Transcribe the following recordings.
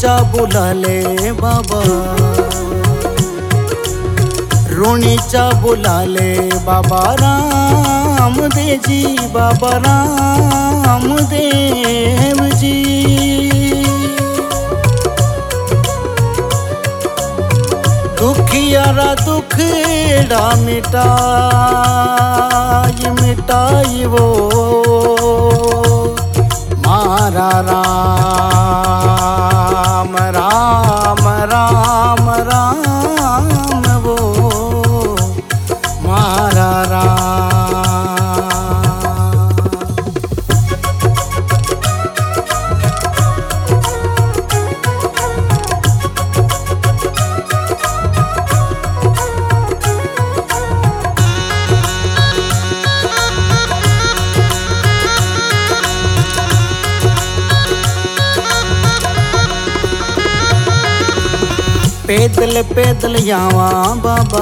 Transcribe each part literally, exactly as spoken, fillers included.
रोणीचा बुला ले बाबा, रोणीचा बुला ले बाबा रामदेव जी, बाबा रामदेव जी। दुखियारा दुखड़ा मिटाई मिटाई वो मारा राम राम राम राम वो मारा राम। पैदल पैदल जावा बाबा,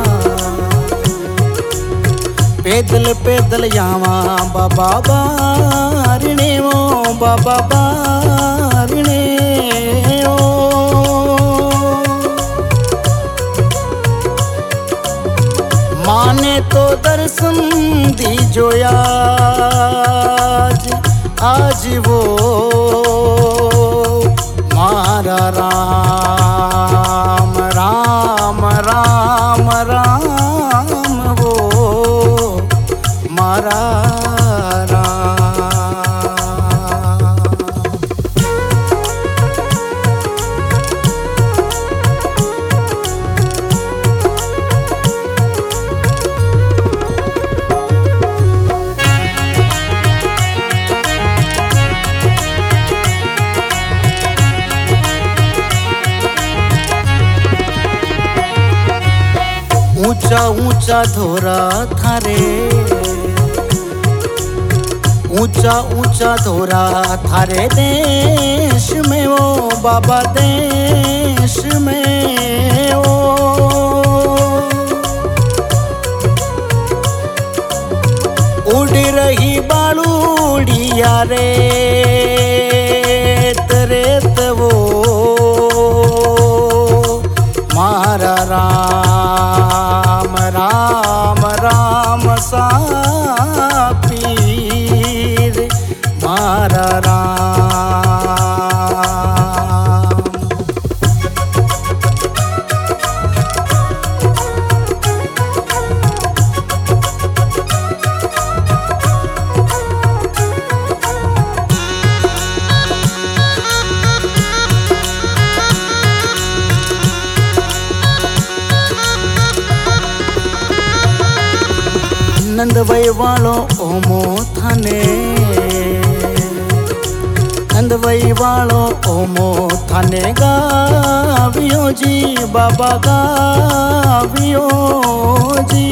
पैदल पैदल जावा बाबा बारणे वो, बाबा बारणे ओ। माने तो दर्शन दीजो आज, आज वो मारा राम राम राम राम वो मारा राम। ऊंचा ऊंचा धोरा थारे, ऊंचा ऊंचा धोरा थारे देश में वो बाबा, देश में वो। उड़ रही बालूड़िया रे रेत वो मारा राम राम राम सा पीर मारा राम। नंदवई वालों ओमो थाने, नंदवई वालों ओमो थाने गावियो जी, बाबा गावियो जी।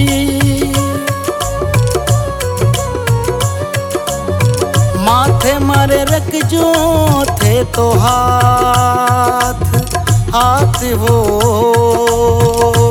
माथे मारे रखजो थे तो हाथ हाथ हो